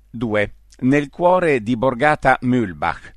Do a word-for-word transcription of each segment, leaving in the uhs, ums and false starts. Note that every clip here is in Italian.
due. Nel cuore di Borgata Mühlbach.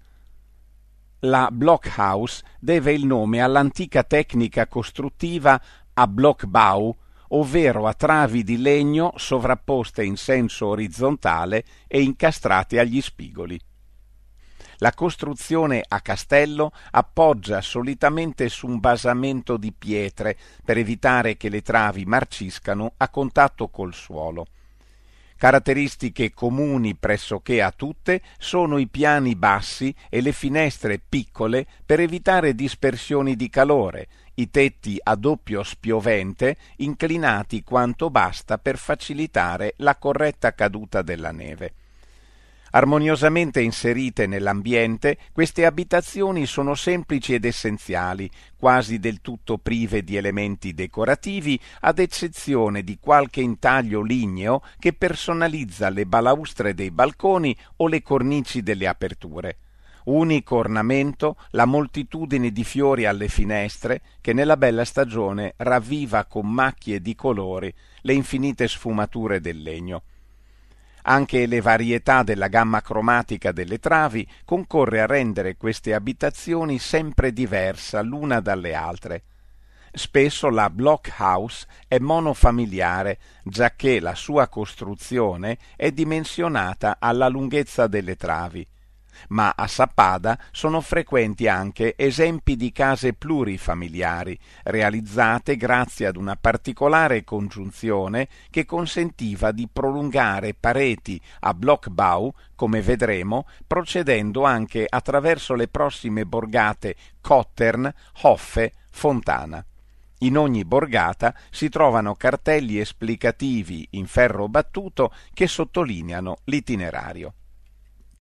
La Blockhaus deve il nome all'antica tecnica costruttiva a Blockbau, ovvero a travi di legno sovrapposte in senso orizzontale e incastrate agli spigoli. La costruzione a castello appoggia solitamente su un basamento di pietre per evitare che le travi marciscano a contatto col suolo. Caratteristiche comuni pressoché a tutte sono i piani bassi e le finestre piccole per evitare dispersioni di calore, i tetti a doppio spiovente inclinati quanto basta per facilitare la corretta caduta della neve. Armoniosamente inserite nell'ambiente, queste abitazioni sono semplici ed essenziali, quasi del tutto prive di elementi decorativi, ad eccezione di qualche intaglio ligneo che personalizza le balaustre dei balconi o le cornici delle aperture. Unico ornamento, la moltitudine di fiori alle finestre che nella bella stagione ravviva con macchie di colori le infinite sfumature del legno. Anche le varietà della gamma cromatica delle travi concorre a rendere queste abitazioni sempre diversa l'una dalle altre. Spesso la Blockhaus è monofamiliare, giacché la sua costruzione è dimensionata alla lunghezza delle travi. Ma a Sappada sono frequenti anche esempi di case plurifamiliari, realizzate grazie ad una particolare congiunzione che consentiva di prolungare pareti a Blockbau, come vedremo, procedendo anche attraverso le prossime borgate Kottern, Hoffe, Fontana. In ogni borgata si trovano cartelli esplicativi in ferro battuto che sottolineano l'itinerario.